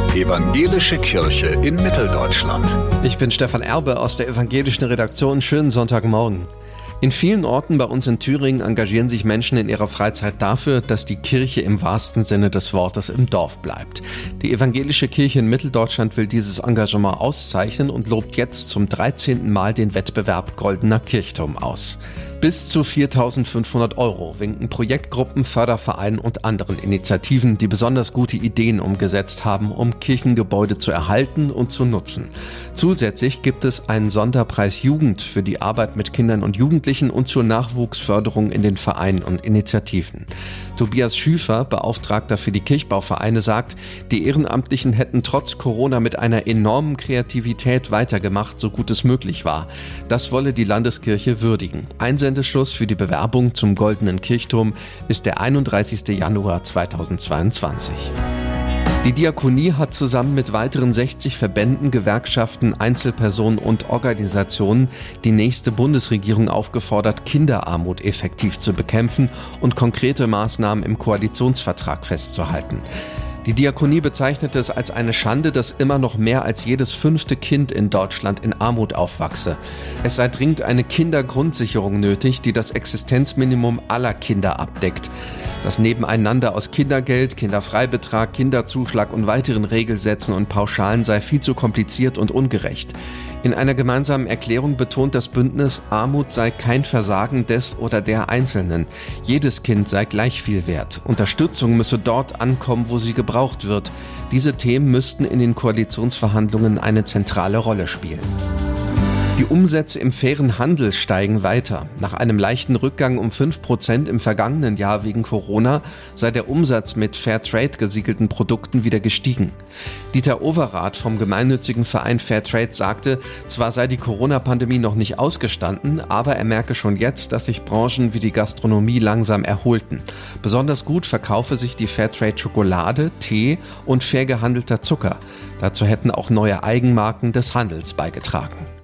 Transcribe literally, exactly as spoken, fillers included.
Evangelische Kirche in Mitteldeutschland. Ich bin Stefan Erbe aus der evangelischen Redaktion. Schönen Sonntagmorgen. In vielen Orten bei uns in Thüringen engagieren sich Menschen in ihrer Freizeit dafür, dass die Kirche im wahrsten Sinne des Wortes im Dorf bleibt. Die evangelische Kirche in Mitteldeutschland will dieses Engagement auszeichnen und lobt jetzt zum dreizehnten Mal den Wettbewerb Goldener Kirchturm aus. Bis zu viertausendfünfhundert Euro winken Projektgruppen, Fördervereinen und anderen Initiativen, die besonders gute Ideen umgesetzt haben, um Kirchengebäude zu erhalten und zu nutzen. Zusätzlich gibt es einen Sonderpreis Jugend für die Arbeit mit Kindern und Jugendlichen und zur Nachwuchsförderung in den Vereinen und Initiativen. Tobias Schüfer, Beauftragter für die Kirchbauvereine, sagt, die Ehrenamtlichen hätten trotz Corona mit einer enormen Kreativität weitergemacht, so gut es möglich war. Das wolle die Landeskirche würdigen. Einsendeschluss für die Bewerbung zum Goldenen Kirchturm ist der einunddreißigsten Januar zweitausendzweiundzwanzig. Die Diakonie hat zusammen mit weiteren sechzig Verbänden, Gewerkschaften, Einzelpersonen und Organisationen die nächste Bundesregierung aufgefordert, Kinderarmut effektiv zu bekämpfen und konkrete Maßnahmen im Koalitionsvertrag festzuhalten. Die Diakonie bezeichnet es als eine Schande, dass immer noch mehr als jedes fünfte Kind in Deutschland in Armut aufwachse. Es sei dringend eine Kindergrundsicherung nötig, die das Existenzminimum aller Kinder abdeckt. Das Nebeneinander aus Kindergeld, Kinderfreibetrag, Kinderzuschlag und weiteren Regelsätzen und Pauschalen sei viel zu kompliziert und ungerecht. In einer gemeinsamen Erklärung betont das Bündnis, Armut sei kein Versagen des oder der Einzelnen. Jedes Kind sei gleich viel wert. Unterstützung müsse dort ankommen, wo sie gebraucht wird. Diese Themen müssten in den Koalitionsverhandlungen eine zentrale Rolle spielen. Die Umsätze im fairen Handel steigen weiter. Nach einem leichten Rückgang um fünf Prozent im vergangenen Jahr wegen Corona sei der Umsatz mit Fairtrade gesiegelten Produkten wieder gestiegen. Dieter Overath vom gemeinnützigen Verein Fairtrade sagte, zwar sei die Corona-Pandemie noch nicht ausgestanden, aber er merke schon jetzt, dass sich Branchen wie die Gastronomie langsam erholten. Besonders gut verkaufe sich die Fairtrade-Schokolade, Tee und fair gehandelter Zucker. Dazu hätten auch neue Eigenmarken des Handels beigetragen.